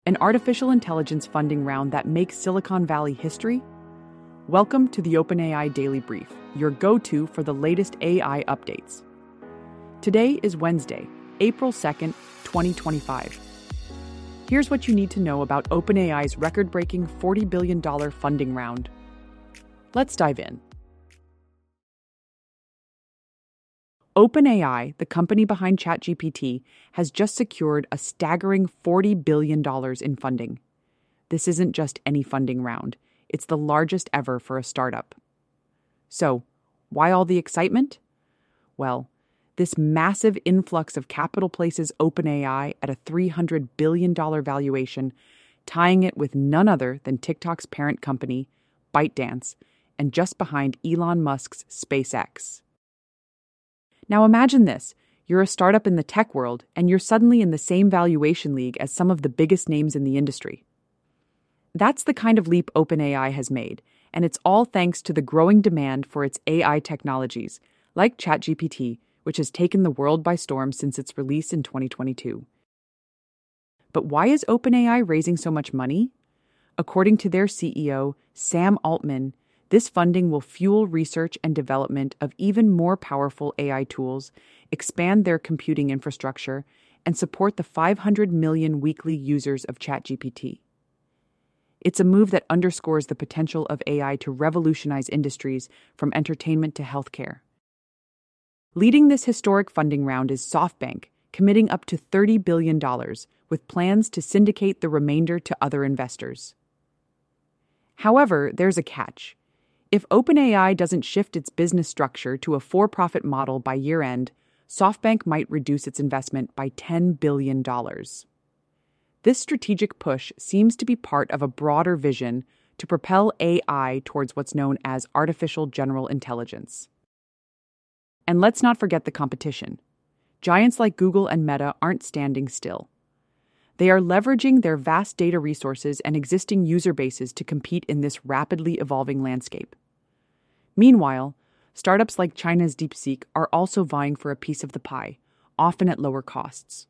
An artificial intelligence funding round that makes Silicon Valley history? Welcome to the OpenAI Daily Brief, your go-to for the latest AI updates. Today is Wednesday, April 2nd, 2025. Here's what you need to know about OpenAI's record-breaking $40 billion funding round. Let's dive in. OpenAI, the company behind ChatGPT, has just secured a staggering $40 billion in funding. This isn't just any funding round. It's the largest ever for a startup. So, why all the excitement? Well, this massive influx of capital places OpenAI at a $300 billion valuation, tying it with none other than TikTok's parent company, ByteDance, and just behind Elon Musk's SpaceX. Now imagine this. You're a startup in the tech world, and you're suddenly in the same valuation league as some of the biggest names in the industry. That's the kind of leap OpenAI has made, and it's all thanks to the growing demand for its AI technologies, like ChatGPT, which has taken the world by storm since its release in 2022. But why is OpenAI raising so much money? According to their CEO, Sam Altman, this funding will fuel research and development of even more powerful AI tools, expand their computing infrastructure, and support the 500 million weekly users of ChatGPT. It's a move that underscores the potential of AI to revolutionize industries from entertainment to healthcare. Leading this historic funding round is SoftBank, committing up to $30 billion, with plans to syndicate the remainder to other investors. However, there's a catch. If OpenAI doesn't shift its business structure to a for-profit model by year-end, SoftBank might reduce its investment by $10 billion. This strategic push seems to be part of a broader vision to propel AI towards what's known as artificial general intelligence. And let's not forget the competition. Giants like Google and Meta aren't standing still. They are leveraging their vast data resources and existing user bases to compete in this rapidly evolving landscape. Meanwhile, startups like China's DeepSeek are also vying for a piece of the pie, often at lower costs.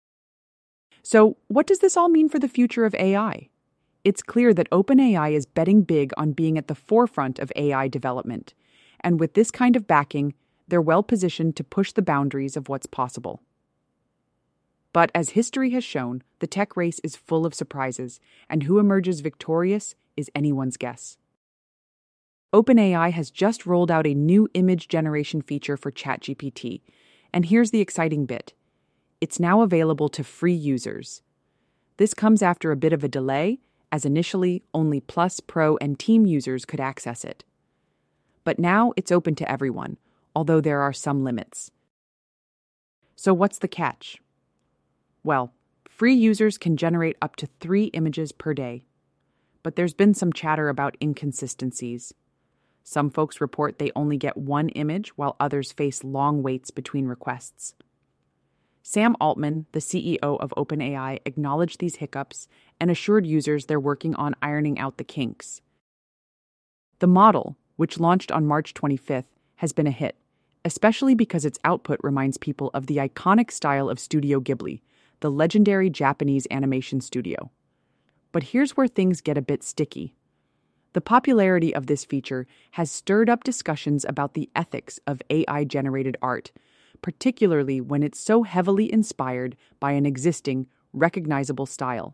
So, what does this all mean for the future of AI? It's clear that OpenAI is betting big on being at the forefront of AI development, and with this kind of backing, they're well positioned to push the boundaries of what's possible. But as history has shown, the tech race is full of surprises, and who emerges victorious is anyone's guess. OpenAI has just rolled out a new image generation feature for ChatGPT, and here's the exciting bit. It's now available to free users. This comes after a bit of a delay, as initially only Plus, Pro, and Team users could access it. But now it's open to everyone, although there are some limits. So what's the catch? Well, free users can generate up to 3 images per day. But there's been some chatter about inconsistencies. Some folks report they only get 1 image, while others face long waits between requests. Sam Altman, the CEO of OpenAI, acknowledged these hiccups and assured users they're working on ironing out the kinks. The model, which launched on March 25th, has been a hit, especially because its output reminds people of the iconic style of Studio Ghibli, the legendary Japanese animation studio. But here's where things get a bit sticky. The popularity of this feature has stirred up discussions about the ethics of AI-generated art, particularly when it's so heavily inspired by an existing, recognizable style.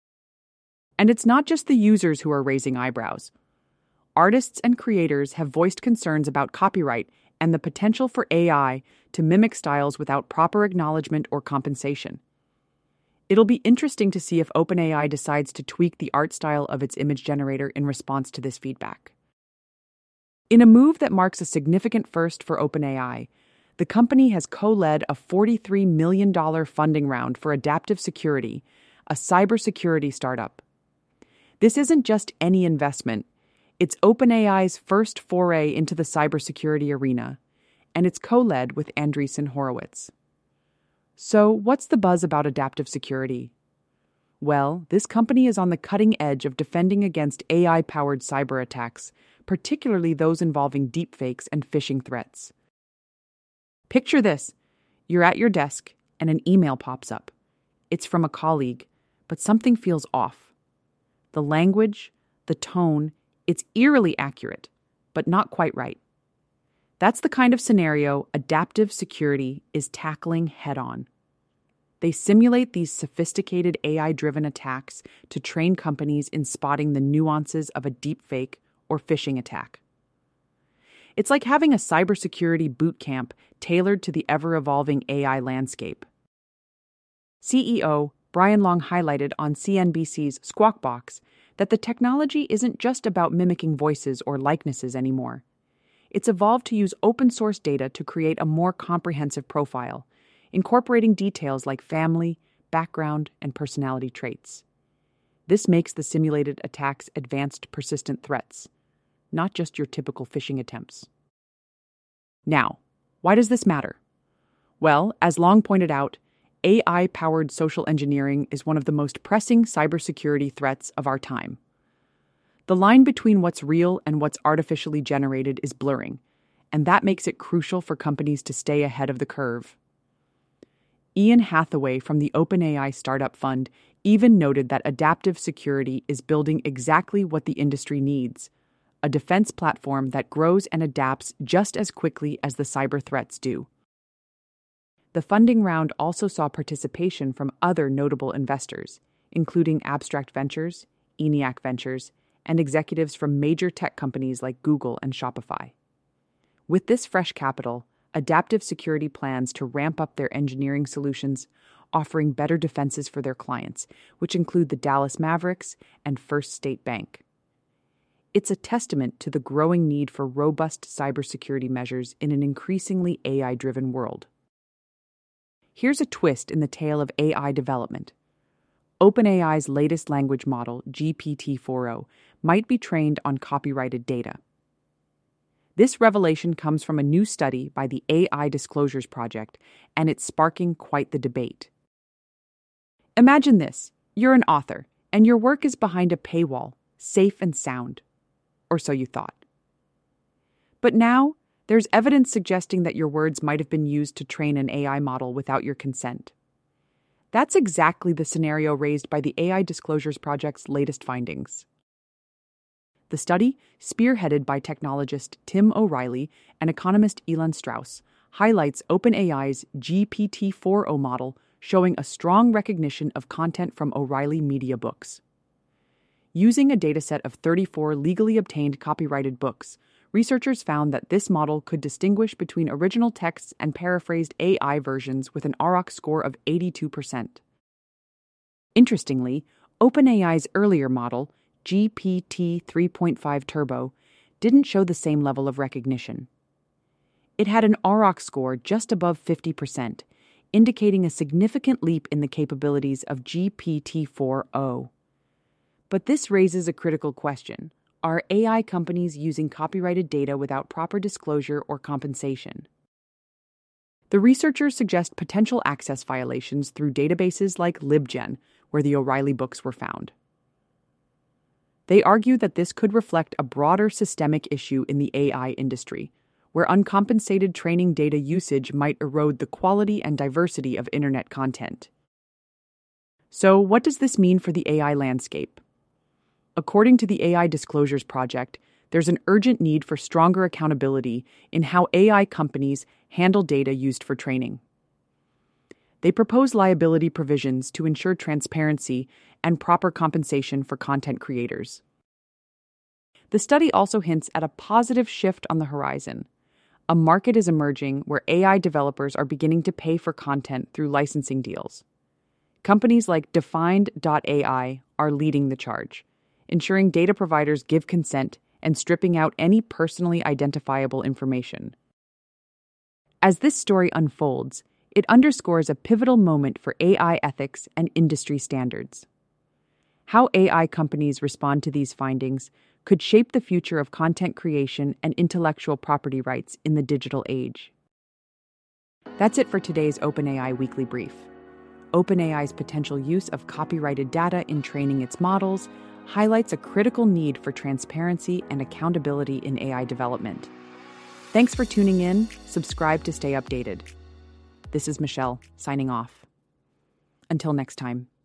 And it's not just the users who are raising eyebrows. Artists and creators have voiced concerns about copyright and the potential for AI to mimic styles without proper acknowledgement or compensation. It'll be interesting to see if OpenAI decides to tweak the art style of its image generator in response to this feedback. In a move that marks a significant first for OpenAI, the company has co-led a $43 million funding round for Adaptive Security, a cybersecurity startup. This isn't just any investment. It's OpenAI's first foray into the cybersecurity arena, and it's co-led with Andreessen Horowitz. So, what's the buzz about adaptive security? Well, this company is on the cutting edge of defending against AI-powered cyber attacks, particularly those involving deepfakes and phishing threats. Picture this. You're at your desk, and an email pops up. It's from a colleague, but something feels off. The language, the tone, it's eerily accurate, but not quite right. That's the kind of scenario adaptive security is tackling head-on. They simulate these sophisticated AI-driven attacks to train companies in spotting the nuances of a deepfake or phishing attack. It's like having a cybersecurity boot camp tailored to the ever-evolving AI landscape. CEO Brian Long highlighted on CNBC's Squawk Box that the technology isn't just about mimicking voices or likenesses anymore. It's evolved to use open-source data to create a more comprehensive profile, incorporating details like family, background, and personality traits. This makes the simulated attacks advanced persistent threats, not just your typical phishing attempts. Now, why does this matter? Well, as Long pointed out, AI-powered social engineering is one of the most pressing cybersecurity threats of our time. The line between what's real and what's artificially generated is blurring, and that makes it crucial for companies to stay ahead of the curve. Ian Hathaway from the OpenAI Startup Fund even noted that adaptive security is building exactly what the industry needs: a defense platform that grows and adapts just as quickly as the cyber threats do. The funding round also saw participation from other notable investors, including Abstract Ventures, ENIAC Ventures, and executives from major tech companies like Google and Shopify. With this fresh capital, Adaptive Security plans to ramp up their engineering solutions, offering better defenses for their clients, which include the Dallas Mavericks and First State Bank. It's a testament to the growing need for robust cybersecurity measures in an increasingly AI-driven world. Here's a twist in the tale of AI development. OpenAI's latest language model, GPT-4o, might be trained on copyrighted data. This revelation comes from a new study by the AI Disclosures Project, and it's sparking quite the debate. Imagine this: you're an author, and your work is behind a paywall, safe and sound. Or so you thought. But now, there's evidence suggesting that your words might have been used to train an AI model without your consent. That's exactly the scenario raised by the AI Disclosures Project's latest findings. The study, spearheaded by technologist Tim O'Reilly and economist Elon Strauss, highlights OpenAI's GPT-4o model showing a strong recognition of content from O'Reilly Media Books. Using a dataset of 34 legally obtained copyrighted books, researchers found that this model could distinguish between original texts and paraphrased AI versions with an AROC score of 82%. Interestingly, OpenAI's earlier model, GPT 3.5 Turbo, didn't show the same level of recognition. It had an AROC score just above 50%, indicating a significant leap in the capabilities of GPT-4o. But this raises a critical question. Are AI companies using copyrighted data without proper disclosure or compensation? The researchers suggest potential access violations through databases like LibGen, where the O'Reilly books were found. They argue that this could reflect a broader systemic issue in the AI industry, where uncompensated training data usage might erode the quality and diversity of internet content. So, what does this mean for the AI landscape? According to the AI Disclosures Project, there's an urgent need for stronger accountability in how AI companies handle data used for training. They propose liability provisions to ensure transparency and proper compensation for content creators. The study also hints at a positive shift on the horizon. A market is emerging where AI developers are beginning to pay for content through licensing deals. Companies like Defined.ai are leading the charge, ensuring data providers give consent and stripping out any personally identifiable information. As this story unfolds, it underscores a pivotal moment for AI ethics and industry standards. How AI companies respond to these findings could shape the future of content creation and intellectual property rights in the digital age. That's it for today's OpenAI Weekly Brief. OpenAI's potential use of copyrighted data in training its models highlights a critical need for transparency and accountability in AI development. Thanks for tuning in. Subscribe to stay updated. This is Michelle, signing off. Until next time.